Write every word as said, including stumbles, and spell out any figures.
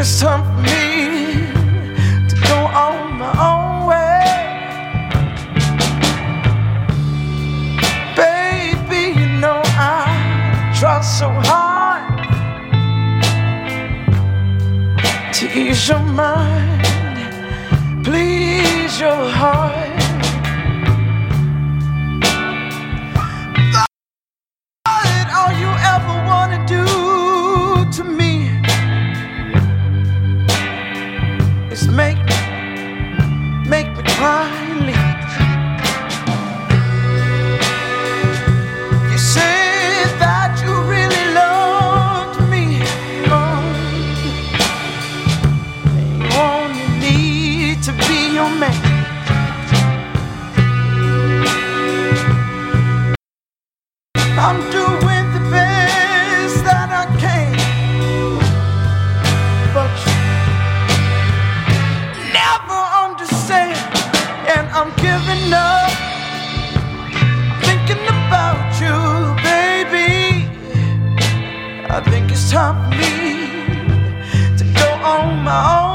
it's time for me to go on my own way. Baby, you know I try so hard to ease your mind, please your heart. But all you ever wanna do to me is make me, make me cry and leave. You said that you really loved me, oh, and you only need to be your man. I'm doing the best that I can, but you never understand, and I'm giving up thinking about you, baby. I think it's time for me to go on my own.